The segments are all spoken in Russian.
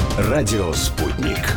Радио «Спутник».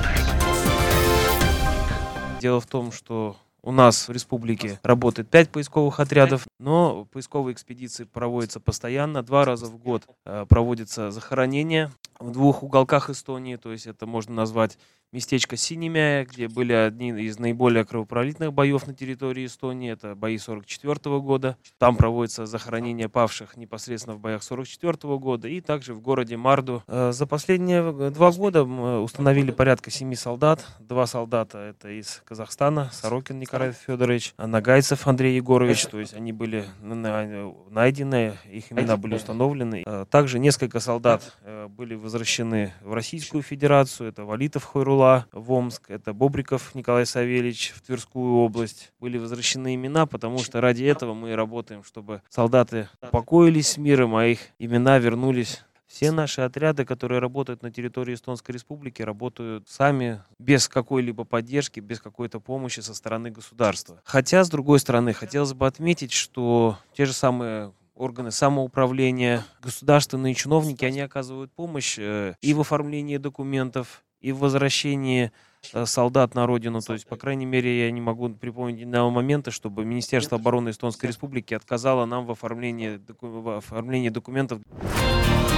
Дело в том, что у нас в республике работает 5 поисковых отрядов, но поисковые экспедиции проводятся постоянно. 2 раза в год проводятся захоронения в 2 уголках Эстонии. То есть это можно назвать местечко Синемяя, где были одни из наиболее кровопролитных боев на территории Эстонии. Это бои 1944 года. Там проводятся захоронения павших непосредственно в боях 1944 года. И также в городе Марду. За последние 2 года мы установили порядка 7 солдат. 2 солдата это из Казахстана, Сорокин Николай Федорович, Нагайцев Андрей Егорович. То есть они были найдены, их имена были установлены. Также несколько солдат были возвращены в Российскую Федерацию. Это Валитов Хойрула в Омск, это Бобриков Николай Савельевич в Тверскую область. Были возвращены имена, потому что ради этого мы и работаем, чтобы солдаты упокоились с миром, а их имена вернулись. Все наши отряды, которые работают на территории Эстонской Республики, работают сами, без какой-либо поддержки, без какой-то помощи со стороны государства. Хотя, с другой стороны, хотелось бы отметить, что те же самые органы самоуправления, государственные чиновники, они оказывают помощь и в оформлении документов, и в возвращении солдат на родину. То есть, по крайней мере, я не могу припомнить ни одного момента, чтобы Министерство обороны Эстонской Республики отказало нам в оформлении документов.